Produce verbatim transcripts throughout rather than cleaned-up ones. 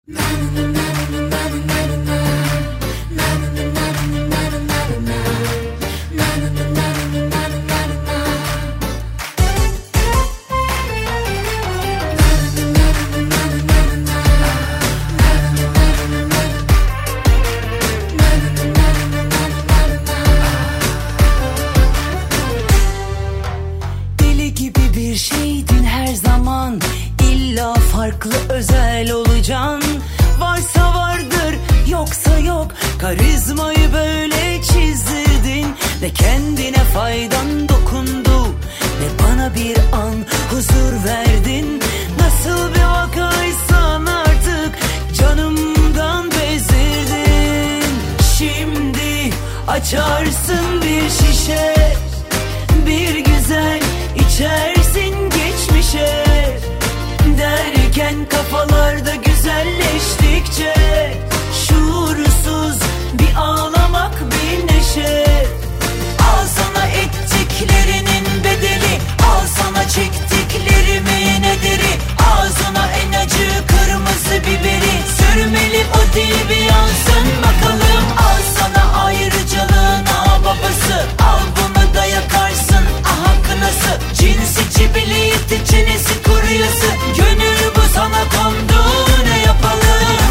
Deli gibi bir şeydin her zaman, illa farklı özel olacaksın. Varsa vardır, yoksa yok, karizmayı böyle çizdirdin. Ne kendine faydan dokundu, ne bana bir an huzur verdin. Nasıl bir vakaysan artık canımdan bezdirdin. Şimdi açarsın bir şişe, bir güzel içersin geçmişe. Derken kafalarda güzelleştikçe şuursuz bir ağlamak, bir neşe. Al sana ettiklerinin bedeli, al sana çektiklerimin ederi. Ağzına en acı kırmızı biberi, sürmeli o dil bir yansın bakalım. Al sana ayrıcalığın ağ babası, al bunu da yakarsın aha kınası. Cinsi cibiliyeti çenesi kuruyası, gönül bu sana kondu, ne yapalım?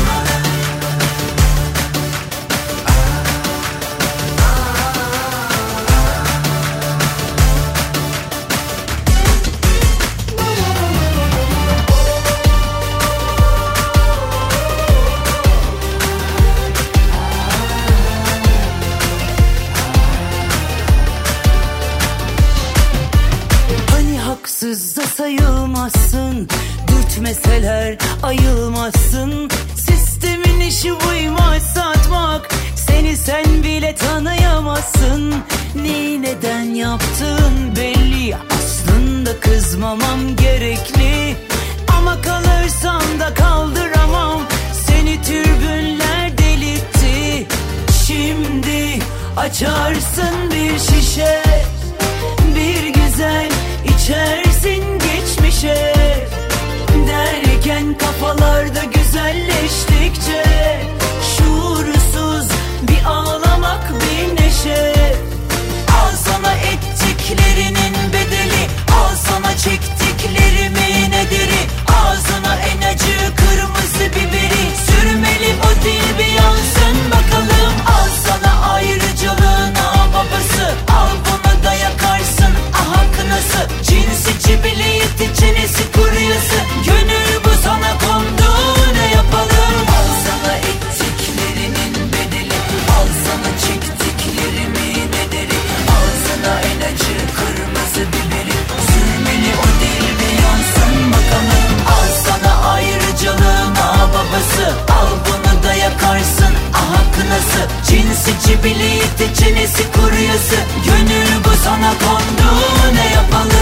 Haksız da sayılmazsın, dürtmeseler ayılmazsın. Sistemin işi buymuş satmak, seni sen bile tanıyamazsın. Neyi neden yaptığın belli, aslında kızmamam gerekli. Ama kalırsam da kaldıramam, seni türbünler delirtti. Şimdi açarsın bir şişe, bir güzel İçersin geçmişe. Derken kafalarda güzelleştikçe şuursuz bir ağlamak, bir neşe. Al sana ettiklerinin bedeli, al sana çektiklerimin ederi. Ağzına en acı kırmızı biberi, sürmeli o dil bir yansın bakalım. Al sana ayrıcalığın ağ babası, al bunu da yakarsın aha kınası. Cinsi cibiliyeti çenesi kuruyası, gönül bu sana kondu, ne yapalım? Al sana ettiklerinin bedeli, al sana çektiklerimin ederi. Ağzına en acı kırmızı biberi, sürmeli o dil bir yansın bakalım. Al sana ayrıcalığın ağ babası, al bunu da yakarsın aha kınası. Cinsi cibiliyeti çenesi kuruyası, gönül bu sana kondu, ne yapalım?